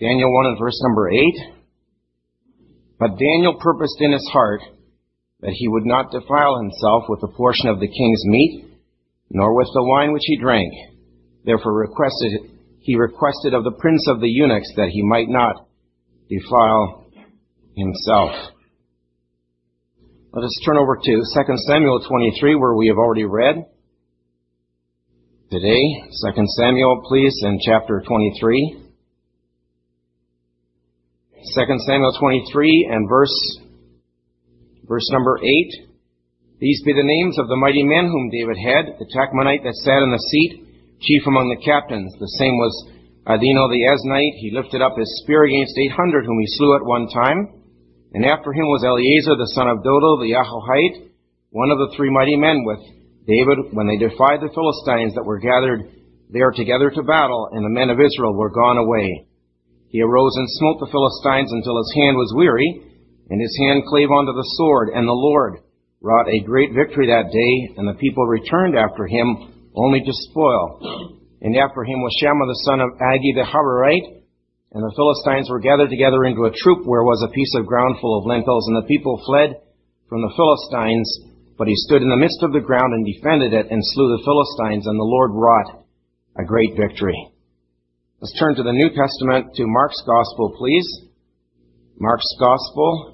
Daniel 1 and verse number 8. But Daniel purposed in his heart that he would not defile himself with a portion of the king's meat, nor with the wine which he drank. Therefore he requested of the prince of the eunuchs that he might not defile himself. Let us turn over to 2 Samuel 23, where we have already read today. 2 Samuel, please, in chapter 23. 2 Samuel 23 and verse number 8. These be the names of the mighty men whom David had: the Tachmonite that sat in the seat, chief among the captains. The same was Adino the Eznite. He lifted up his spear against 800 whom he slew at one time. And after him was Eleazar the son of Dodo the Ahohite, one of the three mighty men with David when they defied the Philistines that were gathered there together to battle, and the men of Israel were gone away. He arose and smote the Philistines until his hand was weary, and his hand clave unto the sword, and the Lord wrought a great victory that day, and the people returned after him only to spoil. And after him was Shammah the son of Agi the Hararite, and the Philistines were gathered together into a troop where was a piece of ground full of lentils, and the people fled from the Philistines, but he stood in the midst of the ground and defended it, and slew the Philistines, and the Lord wrought a great victory. Let's turn to the New Testament, to Mark's Gospel, please. Mark's Gospel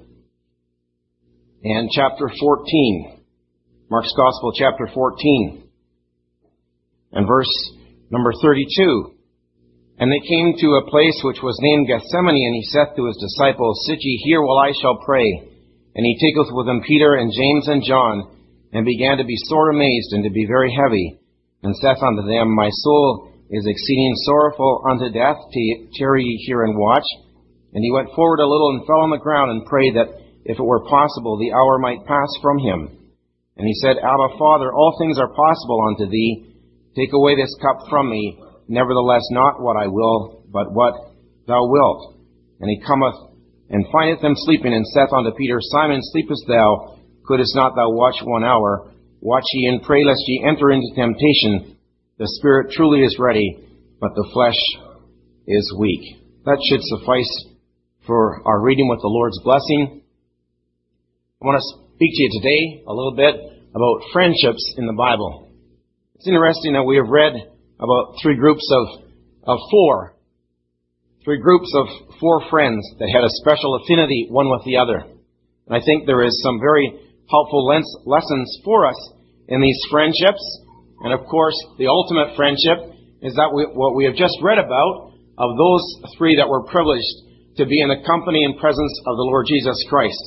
and chapter 14. Mark's Gospel, chapter 14, and verse number 32. And they came to a place which was named Gethsemane, and he saith to his disciples, Sit ye here while I shall pray. And he taketh with him Peter and James and John, and began to be sore amazed, and to be very heavy, and saith unto them, My soul is exceeding sorrowful unto death. Tarry ye here and watch. And he went forward a little and fell on the ground and prayed that, if it were possible, the hour might pass from him. And he said, Abba, Father, all things are possible unto thee. Take away this cup from me. Nevertheless, not what I will, but what thou wilt. And he cometh and findeth them sleeping, and saith unto Peter, Simon, sleepest thou? Couldest not thou watch 1 hour? Watch ye and pray, lest ye enter into temptation. The spirit truly is ready, but the flesh is weak. That should suffice for our reading with the Lord's blessing. I want to speak to you today a little bit about friendships in the Bible. It's interesting that we have read about three groups of four. Three groups of four friends that had a special affinity one with the other. And I think there is some very helpful lessons for us in these friendships. And of course, the ultimate friendship is that what we have just read about, of those three that were privileged to be in the company and presence of the Lord Jesus Christ.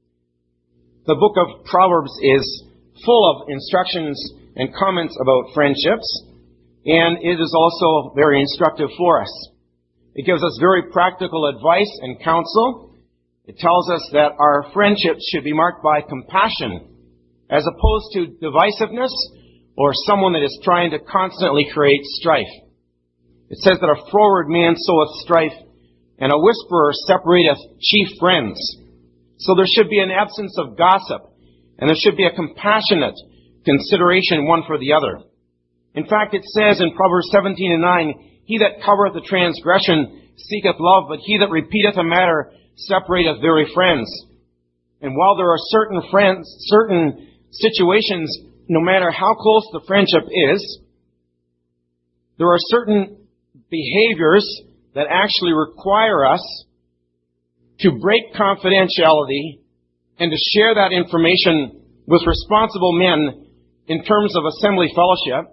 The book of Proverbs is full of instructions and comments about friendships, and it is also very instructive for us. It gives us very practical advice and counsel. It tells us that our friendships should be marked by compassion, as opposed to divisiveness or someone that is trying to constantly create strife. It says that a froward man soweth strife, and a whisperer separateth chief friends. So there should be an absence of gossip, and there should be a compassionate consideration one for the other. In fact, it says in Proverbs 17 and 9, He that covereth a transgression seeketh love, but he that repeateth a matter separateth very friends. And while there are certain situations, no matter how close the friendship is, there are certain behaviors that actually require us to break confidentiality and to share that information with responsible men in terms of assembly fellowship.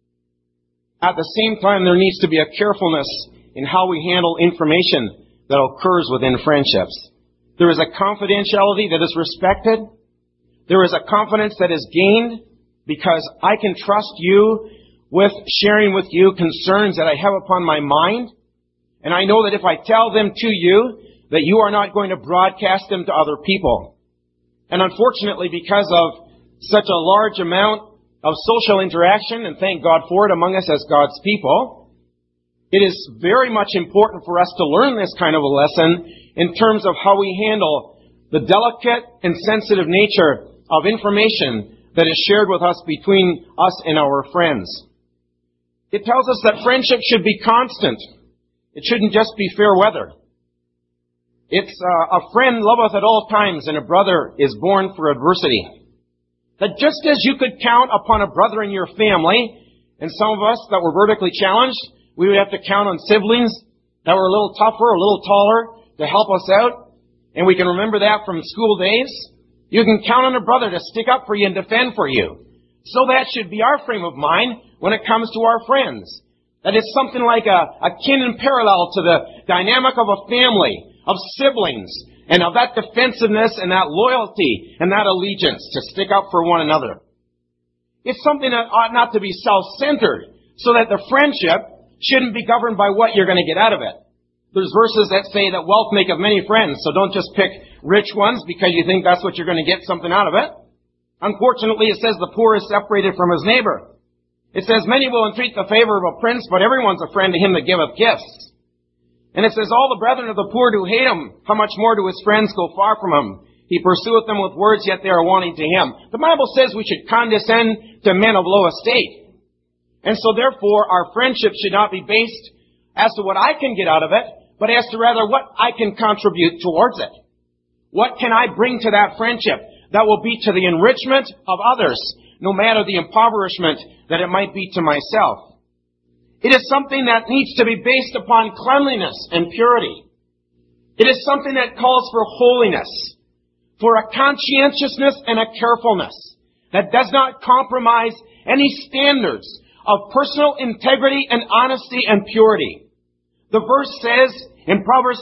At the same time, there needs to be a carefulness in how we handle information that occurs within friendships. There is a confidentiality that is respected. There is a confidence that is gained because I can trust you with sharing with you concerns that I have upon my mind. And I know that if I tell them to you, that you are not going to broadcast them to other people. And unfortunately, because of such a large amount of social interaction, and thank God for it among us as God's people, it is very much important for us to learn this kind of a lesson in terms of how we handle the delicate and sensitive nature of information that is shared with us between us and our friends. It tells us that friendship should be constant. It shouldn't just be fair weather. It's a friend loveth at all times, and a brother is born for adversity. That just as you could count upon a brother in your family, and some of us that were vertically challenged, we would have to count on siblings that were a little tougher, a little taller, to help us out. And we can remember that from school days. You can count on a brother to stick up for you and defend for you. So that should be our frame of mind when it comes to our friends. That it's something like a kin and parallel to the dynamic of a family, of siblings, and of that defensiveness and that loyalty and that allegiance to stick up for one another. It's something that ought not to be self-centered, so that the friendship shouldn't be governed by what you're going to get out of it. There's verses that say that wealth maketh many friends, so don't just pick rich ones because you think that's what you're going to get something out of it. Unfortunately, it says the poor is separated from his neighbor. It says many will entreat the favor of a prince, but everyone's a friend to him that giveth gifts. And it says all the brethren of the poor do hate him. How much more do his friends go far from him? He pursueth them with words, yet they are wanting to him. The Bible says we should condescend to men of low estate. And so therefore, our friendship should not be based as to what I can get out of it, but as to rather what I can contribute towards it. What can I bring to that friendship that will be to the enrichment of others, no matter the impoverishment that it might be to myself? It is something that needs to be based upon cleanliness and purity. It is something that calls for holiness, for a conscientiousness and a carefulness that does not compromise any standards of personal integrity and honesty and purity. The verse says in Proverbs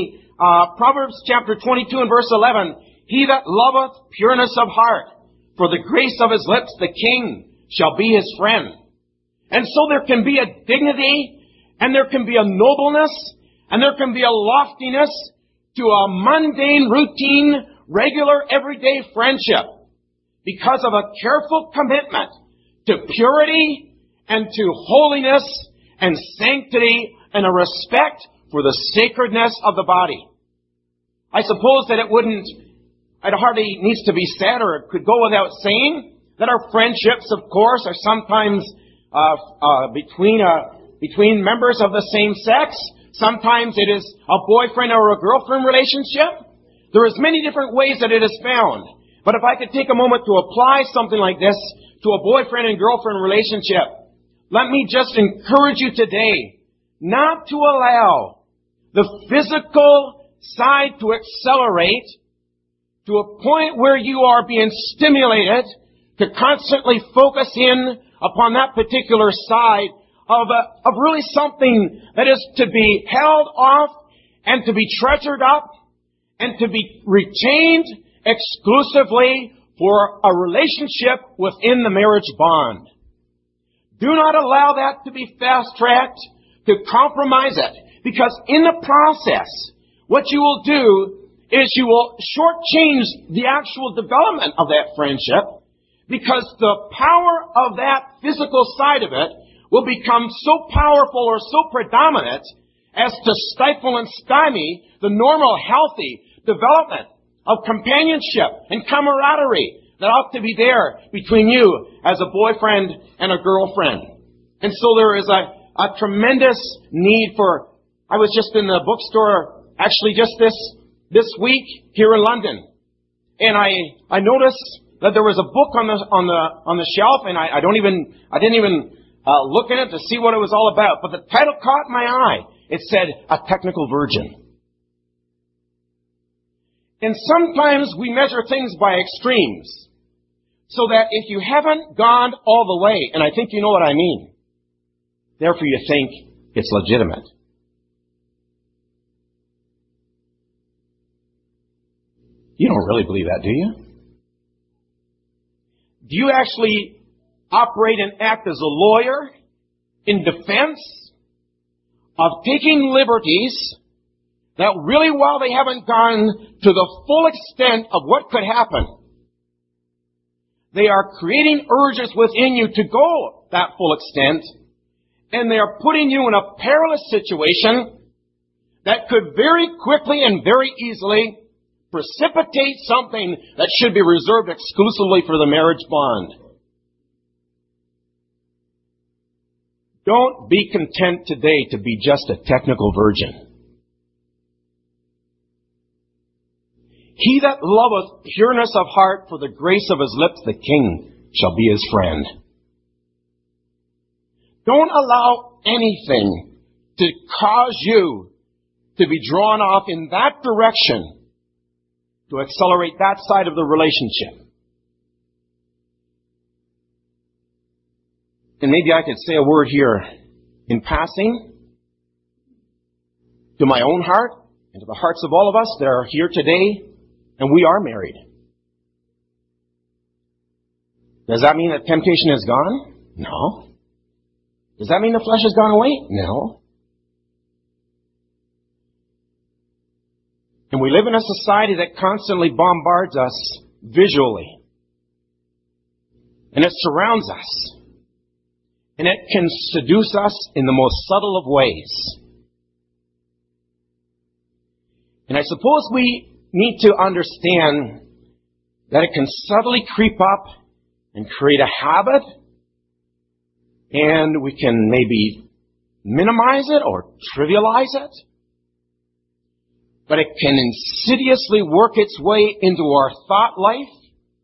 chapter 22 and verse 11, he that loveth pureness of heart, for the grace of his lips the king shall be his friend. And so there can be a dignity, and there can be a nobleness, and there can be a loftiness to a mundane, routine, regular, everyday friendship because of a careful commitment to purity and to holiness and sanctity and a respect for the sacredness of the body. I suppose that it hardly needs to be said, or it could go without saying, that our friendships, of course, are sometimes between members of the same sex. Sometimes it is a boyfriend or a girlfriend relationship. There is many different ways that it is found. But if I could take a moment to apply something like this to a boyfriend and girlfriend relationship, let me just encourage you today not to allow the physical side to accelerate to a point where you are being stimulated to constantly focus in upon that particular side of really something that is to be held off and to be treasured up and to be retained exclusively for a relationship within the marriage bond. Do not allow that to be fast-tracked, to compromise it, because in the process, what you will do is you will shortchange the actual development of that friendship, because the power of that physical side of it will become so powerful or so predominant as to stifle and stymie the normal, healthy development of companionship and camaraderie that ought to be there between you as a boyfriend and a girlfriend. And so there is a tremendous need for... I was just in the bookstore actually just this week here in London, and I noticed that there was a book on the shelf, and I didn't even look in it to see what it was all about. But the title caught my eye. It said, A Technical Virgin. And sometimes we measure things by extremes, so that if you haven't gone all the way, and I think you know what I mean, therefore you think it's legitimate. You don't really believe that, do you? Do you actually operate and act as a lawyer in defense of taking liberties that really, while they haven't gone to the full extent of what could happen, they are creating urges within you to go that full extent, and they are putting you in a perilous situation that could very quickly and very easily precipitate something that should be reserved exclusively for the marriage bond. Don't be content today to be just a technical virgin. He that loveth pureness of heart, for the grace of his lips, the king shall be his friend. Don't allow anything to cause you to be drawn off in that direction to accelerate that side of the relationship. And maybe I could say a word here in passing to my own heart and to the hearts of all of us that are here today, and we are married. Does that mean that temptation is gone? No. Does that mean the flesh has gone away? No. And we live in a society that constantly bombards us visually. And it surrounds us. And it can seduce us in the most subtle of ways. And I suppose we need to understand that it can subtly creep up and create a habit, and we can maybe minimize it or trivialize it, but it can insidiously work its way into our thought life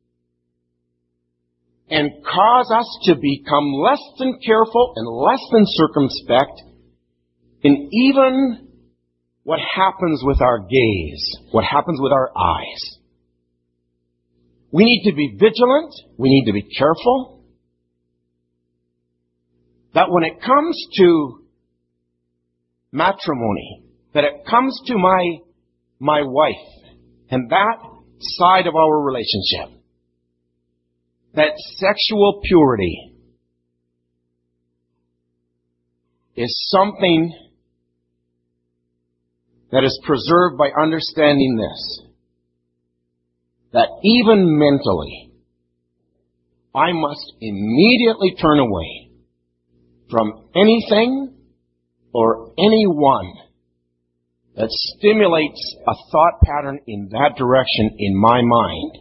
and cause us to become less than careful and less than circumspect in even what happens with our gaze, what happens with our eyes. We need to be vigilant. We need to be careful. That when it comes to matrimony, that it comes to my wife and that side of our relationship, that sexual purity is something that is preserved by understanding this. That even mentally, I must immediately turn away from anything or anyone that stimulates a thought pattern in that direction in my mind.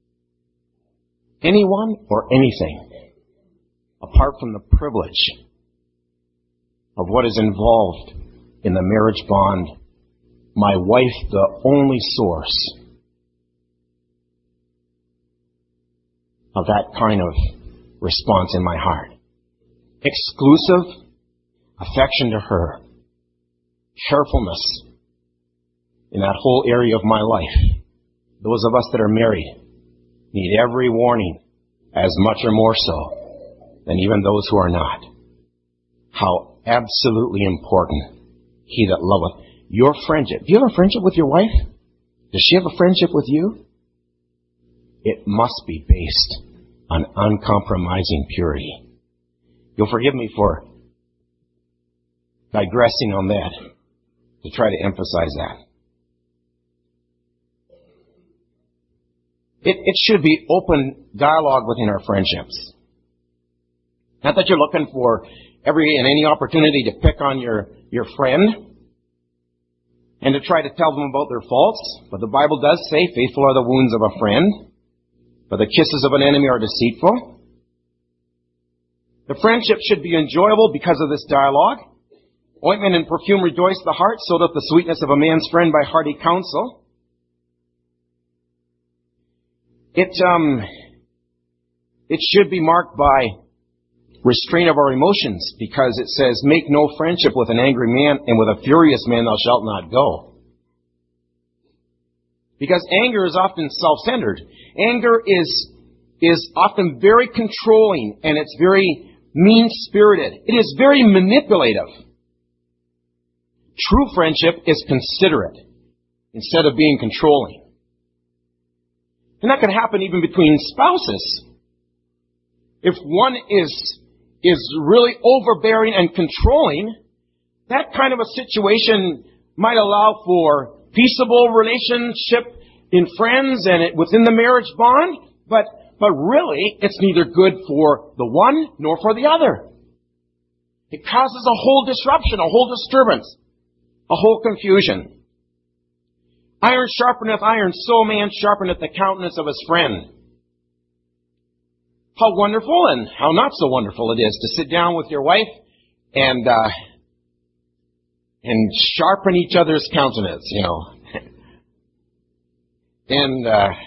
Anyone or anything, apart from the privilege of what is involved in the marriage bond, my wife the only source of that kind of response in my heart. Exclusive affection to her. Carefulness in that whole area of my life. Those of us that are married need every warning, as much or more so than even those who are not. How absolutely important he that loveth. Your friendship. Do you have a friendship with your wife? Does she have a friendship with you? It must be based on uncompromising purity. You'll forgive me for digressing on that, to try to emphasize that. It should be open dialogue within our friendships. Not that you're looking for every and any opportunity to pick on your friend and to try to tell them about their faults, but the Bible does say, faithful are the wounds of a friend, but the kisses of an enemy are deceitful. The friendship should be enjoyable because of this dialogue. Ointment and perfume rejoice the heart, so doth the sweetness of a man's friend by hearty counsel. It should be marked by restraint of our emotions, because it says, make no friendship with an angry man, and with a furious man thou shalt not go. Because anger is often self-centered. Anger is often very controlling, and it's very mean-spirited. It is very manipulative. True friendship is considerate instead of being controlling. And that can happen even between spouses. If one is really overbearing and controlling, that kind of a situation might allow for peaceable relationship in friends and within the marriage bond, but really it's neither good for the one nor for the other. It causes a whole disruption, a whole disturbance, a whole confusion. Iron sharpeneth iron, so man sharpeneth the countenance of his friend. How wonderful and how not so wonderful it is to sit down with your wife and sharpen each other's countenance, And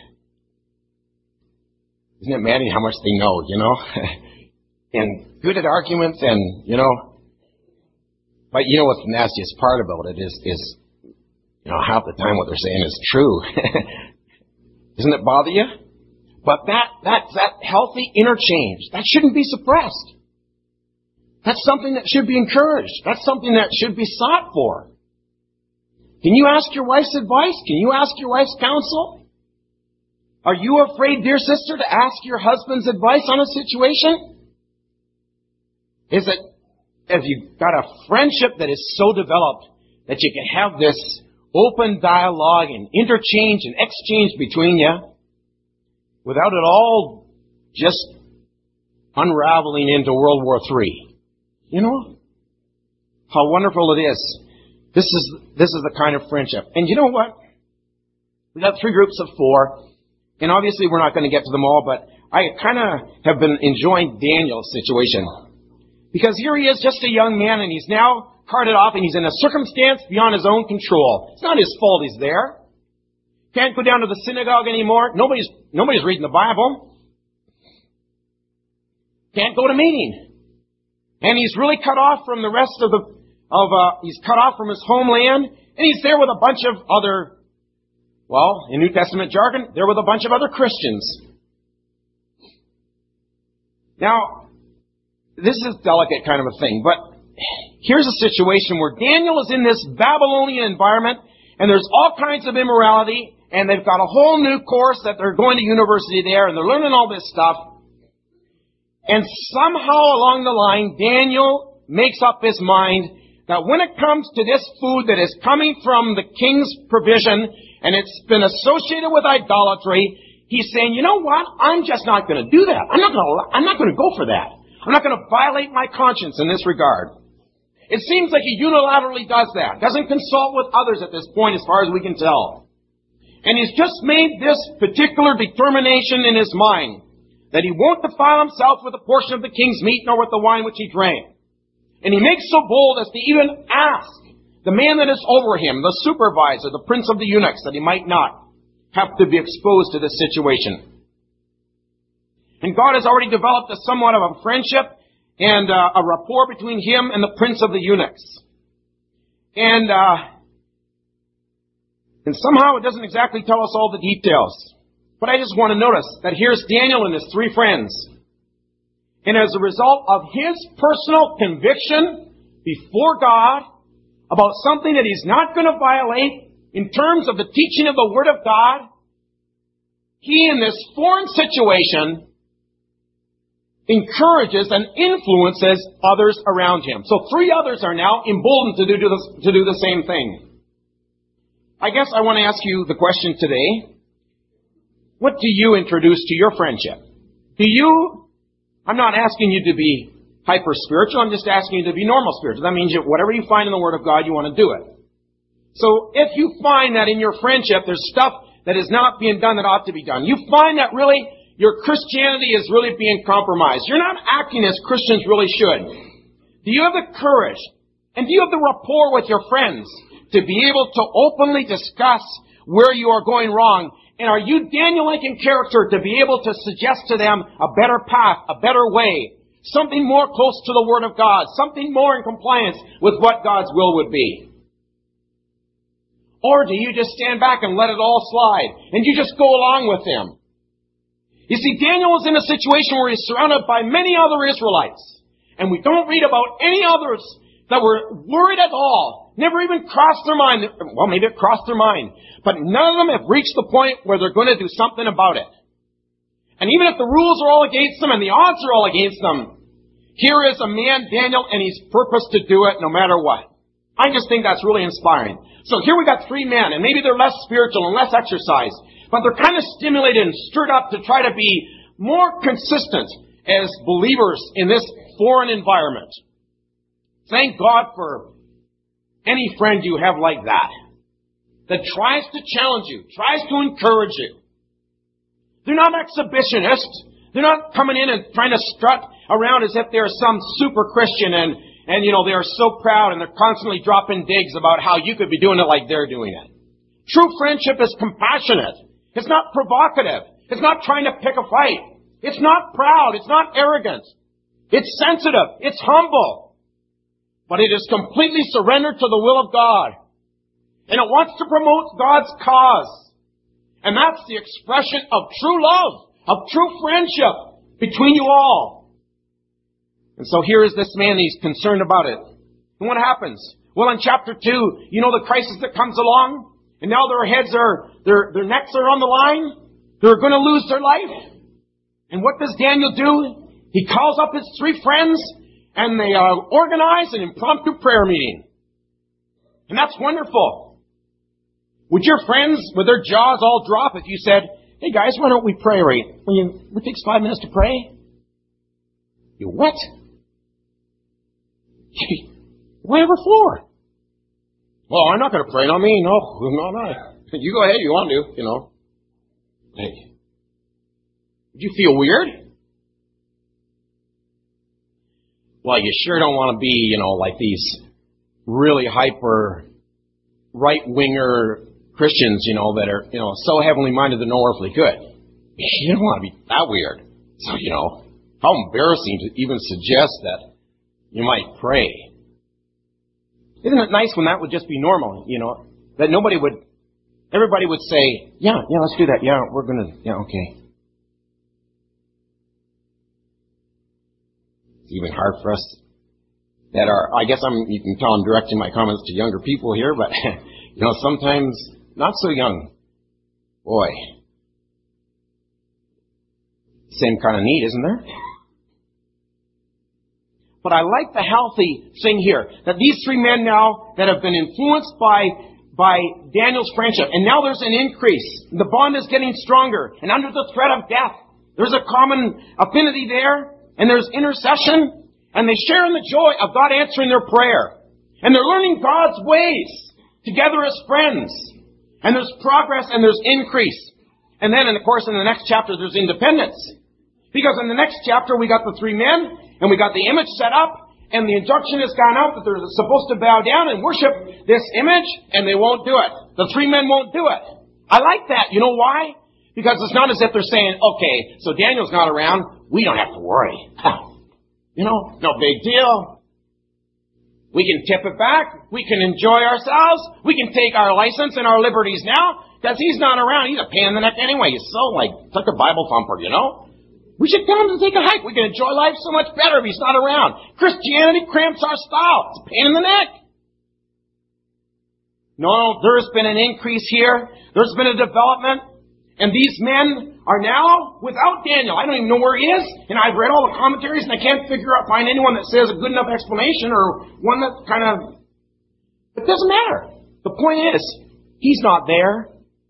isn't it amazing how much they know, And good at arguments and, But what's the nastiest part about it is half the time what they're saying is true. Doesn't it bother you? But that healthy interchange, that shouldn't be suppressed. That's something that should be encouraged. That's something that should be sought for. Can you ask your wife's advice? Can you ask your wife's counsel? Are you afraid, dear sister, to ask your husband's advice on a situation? Is it, have you got a friendship that is so developed that you can have this open dialogue and interchange and exchange between you without it all just unraveling into World War III? How wonderful it is. This is the kind of friendship. And you know what? We got 3 groups of 4. And obviously we're not going to get to them all, but I kind of have been enjoying Daniel's situation. Because here he is, just a young man, and he's now carted off, and he's in a circumstance beyond his own control. It's not his fault he's there. Can't go down to the synagogue anymore. Nobody's reading the Bible. Can't go to meeting. And he's really cut off from the rest he's cut off from his homeland, and he's there with a bunch of other, in New Testament jargon, there with a bunch of other Christians. Now, this is a delicate kind of a thing, but here's a situation where Daniel is in this Babylonian environment, and there's all kinds of immorality, and they've got a whole new course that they're going to university there, and they're learning all this stuff. And somehow along the line, Daniel makes up his mind that when it comes to this food that is coming from the king's provision, and it's been associated with idolatry, he's saying, you know what? I'm just not going to do that. I'm not going to go for that. I'm not going to violate my conscience in this regard. It seems like he unilaterally does that. Doesn't consult with others at this point as far as we can tell. And he's just made this particular determination in his mind that he won't defile himself with a portion of the king's meat nor with the wine which he drank. And he makes so bold as to even ask the man that is over him, the supervisor, the prince of the eunuchs, that he might not have to be exposed to this situation. And God has already developed somewhat of a friendship and a rapport between him and the prince of the eunuchs. And somehow it doesn't exactly tell us all the details. But I just want to notice that here's Daniel and his 3 friends. And as a result of his personal conviction before God about something that he's not going to violate in terms of the teaching of the Word of God, he in this foreign situation encourages and influences others around him. So 3 others are now emboldened to do the same thing. I guess I want to ask you the question today. What do you introduce to your friendship? I'm not asking you to be hyper-spiritual, I'm just asking you to be normal spiritual. That means whatever you find in the Word of God, you want to do it. So if you find that in your friendship there's stuff that is not being done that ought to be done, you find that really your Christianity is really being compromised, you're not acting as Christians really should, do you have the courage and do you have the rapport with your friends to be able to openly discuss where you are going wrong? And are you Daniel-like in character to be able to suggest to them a better path, a better way, something more close to the Word of God, something more in compliance with what God's will would be? Or do you just stand back and let it all slide, and you just go along with them? You see, Daniel was in a situation where he's surrounded by many other Israelites, and we don't read about any others that were worried at all. Never even crossed their mind. Well, maybe it crossed their mind. But none of them have reached the point where they're going to do something about it. And even if the rules are all against them and the odds are all against them, here is a man, Daniel, and he's purposed to do it no matter what. I just think that's really inspiring. So here we got 3 men, and maybe they're less spiritual and less exercised, but they're kind of stimulated and stirred up to try to be more consistent as believers in this foreign environment. Thank God for any friend you have like that tries to challenge you, tries to encourage you. They're not exhibitionists. They're not coming in and trying to strut around as if they're some super Christian And, they are so proud and they're constantly dropping digs about how you could be doing it like they're doing it. True friendship is compassionate. It's not provocative. It's not trying to pick a fight. It's not proud. It's not arrogant. It's sensitive. It's humble. But it is completely surrendered to the will of God. And it wants to promote God's cause. And that's the expression of true love, of true friendship between you all. And so here is this man, he's concerned about it. And what happens? Well, in chapter 2, the crisis that comes along? And now their necks are on the line. They're going to lose their life. And what does Daniel do? He calls up his 3 friends and they organize an impromptu prayer meeting. And that's wonderful. Would your friends, with their jaws all drop if you said, hey guys, why don't we pray right? It takes 5 minutes to pray. You what? Whatever for? Well, I'm not going to pray. Not me. No. You go ahead. You want to, Hey. Would you feel weird? Well, you sure don't want to be, like these really hyper right-winger Christians, that are, so heavenly minded they're no earthly good. You don't want to be that weird. So, how embarrassing to even suggest that you might pray. Isn't it nice when that would just be normal, that everybody would say, yeah, let's do that. Yeah, we're going to, okay. It's even hard for us that are, I guess you can tell I'm directing my comments to younger people here, but, sometimes not so young. Boy. Same kind of need, isn't there? But I like the healthy thing here, that these 3 men now that have been influenced by Daniel's friendship, and now there's an increase. The bond is getting stronger, and under the threat of death, there's a common affinity there, and there's intercession, and they share in the joy of God answering their prayer. And they're learning God's ways together as friends. And there's progress and there's increase. And then, of course, in the next chapter, there's independence. Because in the next chapter, we got the 3 men, and we got the image set up, and the injunction has gone out that they're supposed to bow down and worship this image, and they won't do it. The 3 men won't do it. I like that. You know why? Because it's not as if they're saying, okay, so Daniel's not around, we don't have to worry. No big deal. We can tip it back. We can enjoy ourselves. We can take our license and our liberties now, because he's not around. He's a pain in the neck anyway. He's so such a Bible thumper, We should tell him to take a hike. We can enjoy life so much better if he's not around. Christianity cramps our style. It's a pain in the neck. No, there's been an increase here. There's been a development. And these men are now without Daniel. I don't even know where he is. And I've read all the commentaries and I can't find anyone that says a good enough explanation or one that kind of... It doesn't matter. The point is, he's not there.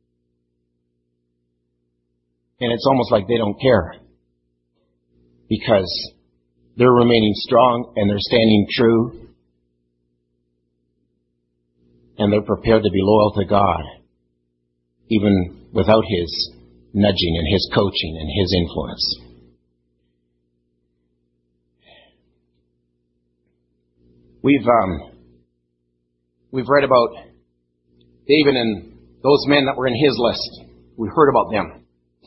And it's almost like they don't care. Because they're remaining strong and they're standing true. And they're prepared to be loyal to God. Even without his nudging and his coaching and his influence. We've read about David and those men that were in his list. We heard about them.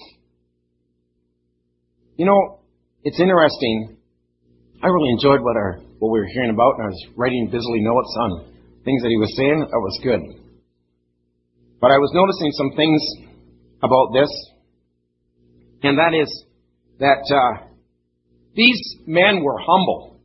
It's interesting. I really enjoyed what we were hearing about, and I was writing busily notes on things that he was saying. That was good. But I was noticing some things about this, and that is that these men were humble.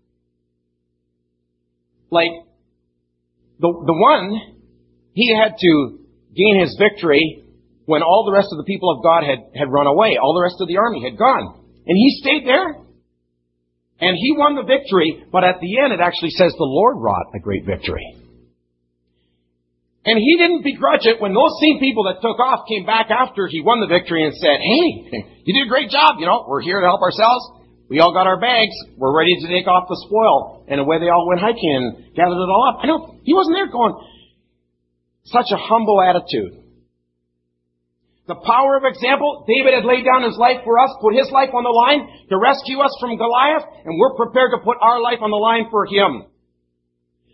Like, the one, he had to gain his victory when all the rest of the people of God had run away. All the rest of the army had gone. And he stayed there, and he won the victory, but at the end it actually says the Lord wrought a great victory. And he didn't begrudge it when those same people that took off came back after he won the victory and said, hey, you did a great job, we're here to help ourselves. We all got our bags. We're ready to take off the spoil. And away they all went hiking and gathered it all up. I know, he wasn't there going, such a humble attitude. The power of example, David had laid down his life for us, put his life on the line to rescue us from Goliath, and we're prepared to put our life on the line for him.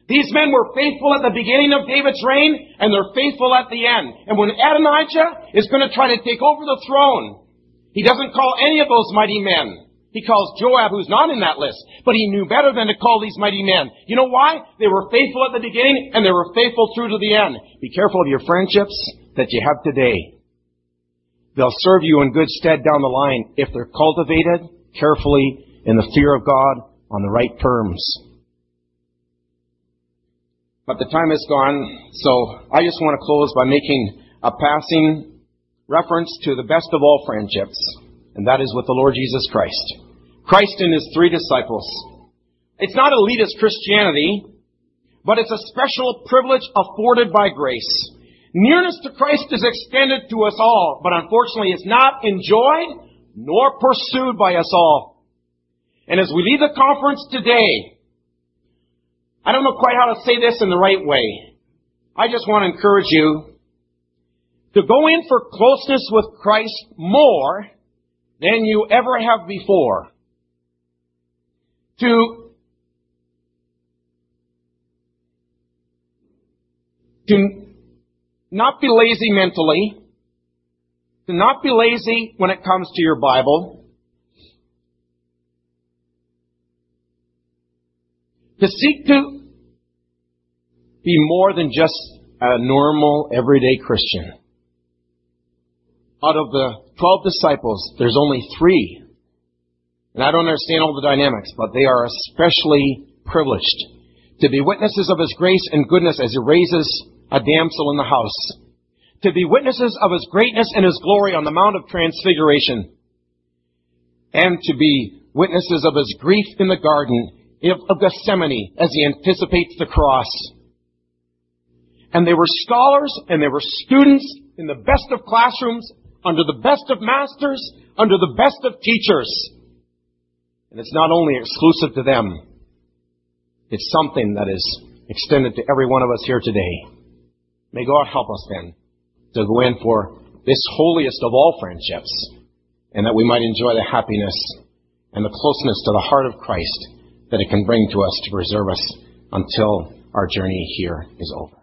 These men were faithful at the beginning of David's reign, and they're faithful at the end. And when Adonijah is going to try to take over the throne, he doesn't call any of those mighty men. He calls Joab, who's not in that list. But he knew better than to call these mighty men. You know why? They were faithful at the beginning, and they were faithful through to the end. Be careful of your friendships that you have today. They'll serve you in good stead down the line if they're cultivated carefully in the fear of God on the right terms. But the time is gone, so I just want to close by making a passing reference to the best of all friendships, and that is with the Lord Jesus Christ. Christ and His 3 disciples. It's not elitist Christianity, but it's a special privilege afforded by grace. Nearness to Christ is extended to us all, but unfortunately it's not enjoyed nor pursued by us all. And as we leave the conference today, I don't know quite how to say this in the right way. I just want to encourage you to go in for closeness with Christ more than you ever have before. To not be lazy mentally. To not be lazy when it comes to your Bible. To seek to be more than just a normal, everyday Christian. Out of the 12 disciples, there's only 3. And I don't understand all the dynamics, but they are especially privileged to be witnesses of His grace and goodness as He raises a damsel in the house. To be witnesses of His greatness and His glory on the Mount of Transfiguration. And to be witnesses of His grief in the Garden of Gethsemane as He anticipates the cross. And they were scholars and they were students in the best of classrooms, under the best of masters, under the best of teachers. And it's not only exclusive to them. It's something that is extended to every one of us here today. May God help us then to go in for this holiest of all friendships, and that we might enjoy the happiness and the closeness to the heart of Christ that it can bring to us to preserve us until our journey here is over.